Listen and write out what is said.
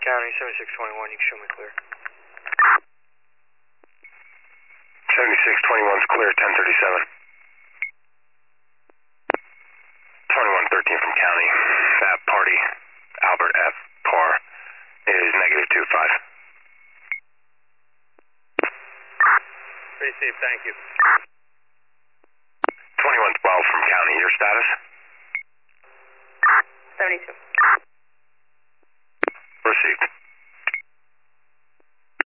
County, 7621, you can show me clear. 7621's clear, 1037. 2113 from County. That party, Albert F. Car, is -25. Received, thank you. 2112 from County, your status? 72. Received.